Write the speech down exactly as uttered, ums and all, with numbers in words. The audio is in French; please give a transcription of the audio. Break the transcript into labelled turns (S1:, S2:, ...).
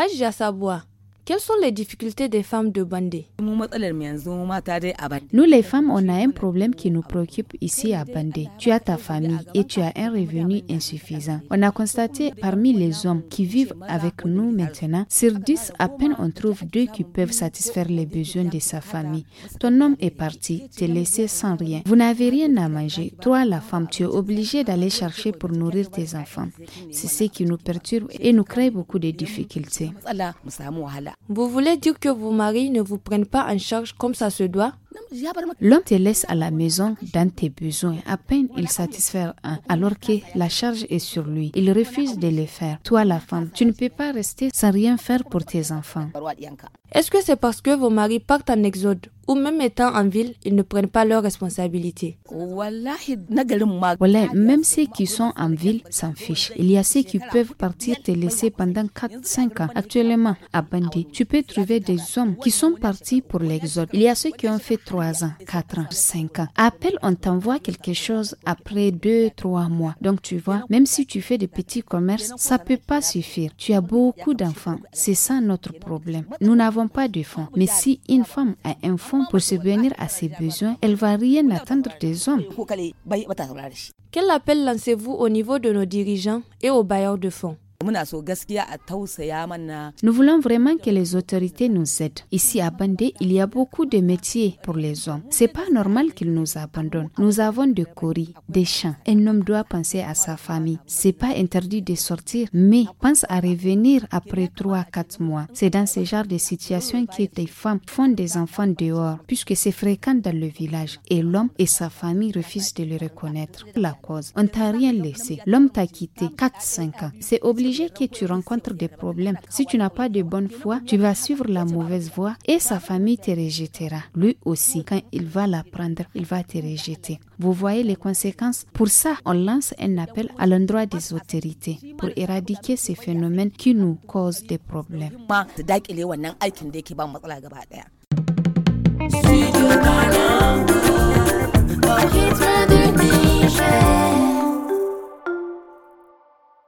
S1: Hajia Saboua, quelles sont les difficultés des femmes de Bandé?
S2: Nous les femmes, on a un problème qui nous préoccupe ici à Bandé. Tu as ta famille et tu as un revenu insuffisant. On a constaté parmi les hommes qui vivent avec nous maintenant, sur dix, à peine on trouve deux qui peuvent satisfaire les besoins de sa famille. Ton homme est parti, te laissé sans rien. Vous n'avez rien à manger. Toi, la femme, tu es obligée d'aller chercher pour nourrir tes enfants. C'est ce qui nous perturbe et nous crée beaucoup de difficultés.
S1: Vous voulez dire que vos maris ne vous prennent pas en charge comme ça se doit?
S2: L'homme te laisse à la maison dans tes besoins. À peine il satisfait un, alors que la charge est sur lui. Il refuse de les faire. Toi, la femme, tu ne peux pas rester sans rien faire pour tes enfants.
S1: Est-ce que c'est parce que vos maris partent en exode ou même étant en ville, ils ne prennent pas leurs responsabilités?
S2: Voilà, même ceux qui sont en ville s'en fichent. Il y a ceux qui peuvent partir te laisser pendant quatre cinq ans. Actuellement, à Bandé, tu peux trouver des hommes qui sont partis pour l'exode. Il y a ceux qui ont fait trois ans, quatre ans, cinq ans. À peine on t'envoie quelque chose après deux trois mois. Donc tu vois, même si tu fais des petits commerces, ça peut pas suffire. Tu as beaucoup d'enfants. C'est ça notre problème. Nous n'avons pas de fonds. Mais si une femme a un fonds pour subvenir à ses besoins, elle va rien attendre des hommes.
S1: Quel appel lancez-vous au niveau de nos dirigeants et aux bailleurs de fonds?
S2: Nous voulons vraiment que les autorités nous aident. Ici à Bandé, il y a beaucoup de métiers pour les hommes. C'est pas normal qu'ils nous abandonnent. Nous avons des coris, des champs. Un homme doit penser à sa famille. C'est pas interdit de sortir, mais pense à revenir après trois quatre mois. C'est dans ce genre de situation que des femmes font des enfants dehors, puisque c'est fréquent dans le village. Et l'homme et sa famille refusent de le reconnaître. La cause, on t'a rien laissé. L'homme t'a quitté quatre cinq ans. C'est obligé que tu rencontres des problèmes. Si tu n'as pas de bonne foi, tu vas suivre la mauvaise voie et sa famille te rejettera. Lui aussi, quand il va l'apprendre, il va te rejeter. Vous voyez les conséquences? Pour ça, on lance un appel à l'endroit des autorités pour éradiquer ces phénomènes qui nous causent des problèmes.